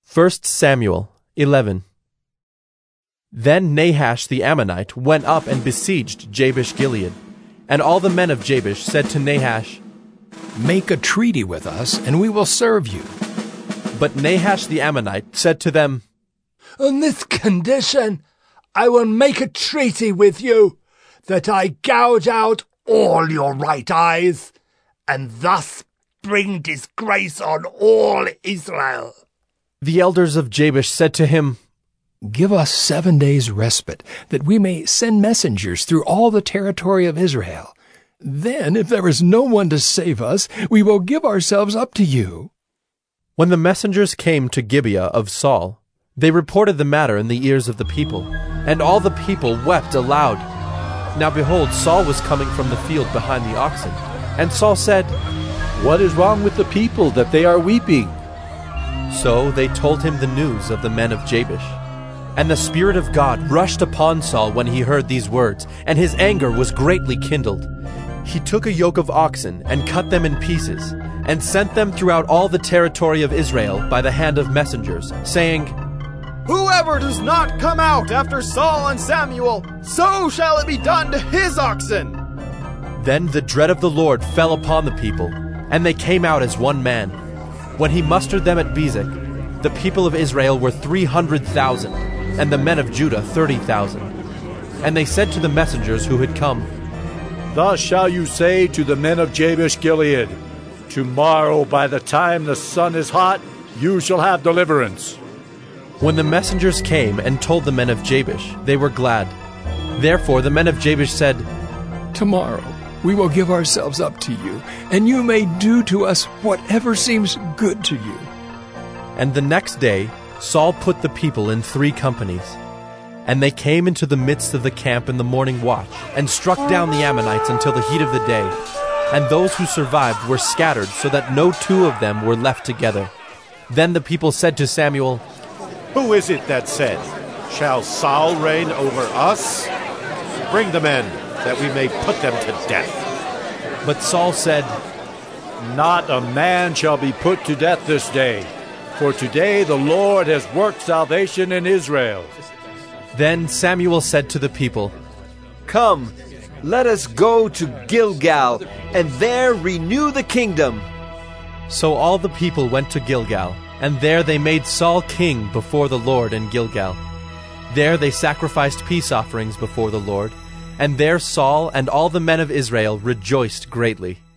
1 Samuel 11. Then Nahash the Ammonite went up and besieged Jabesh-Gilead. And all the men of Jabesh said to Nahash, "Make a treaty with us, and we will serve you." But Nahash the Ammonite said to them, "On this condition, I will make a treaty with you, that I gouge out all your right eyes, and thus bring disgrace on all Israel." The elders of Jabesh said to him, "Give us 7 days' respite, that we may send messengers through all the territory of Israel. Then, if there is no one to save us, we will give ourselves up to you." When the messengers came to Gibeah of Saul, they reported the matter in the ears of the people, and all the people wept aloud. Now behold, Saul was coming from the field behind the oxen. And Saul said, "What is wrong with the people that they are weeping?" So they told him the news of the men of Jabesh. And the Spirit of God rushed upon Saul when he heard these words, and his anger was greatly kindled. He took a yoke of oxen and cut them in pieces, and sent them throughout all the territory of Israel by the hand of messengers, saying, "Whoever does not come out after Saul and Samuel, so shall it be done to his oxen." Then the dread of the Lord fell upon the people, and they came out as one man. When he mustered them at Bezek, the people of Israel were 300,000, and the men of Judah 30,000. And they said to the messengers who had come, "Thus shall you say to the men of Jabesh-Gilead, Tomorrow by the time the sun is hot, you shall have deliverance." When the messengers came and told the men of Jabesh, they were glad. Therefore the men of Jabesh said, "Tomorrow we will give ourselves up to you, and you may do to us whatever seems good to you." And the next day Saul put the people in 3 companies. And they came into the midst of the camp in the morning watch, and struck down the Ammonites until the heat of the day. And those who survived were scattered, so that no 2 of them were left together. Then the people said to Samuel, "Who is it that said, 'Shall Saul reign over us?' Bring the men, that we may put them to death." But Saul said, "Not a man shall be put to death this day, for today the Lord has worked salvation in Israel." Then Samuel said to the people, "Come, let us go to Gilgal, and there renew the kingdom." So all the people went to Gilgal, and there they made Saul king before the Lord in Gilgal. There they sacrificed peace offerings before the Lord, and there Saul and all the men of Israel rejoiced greatly.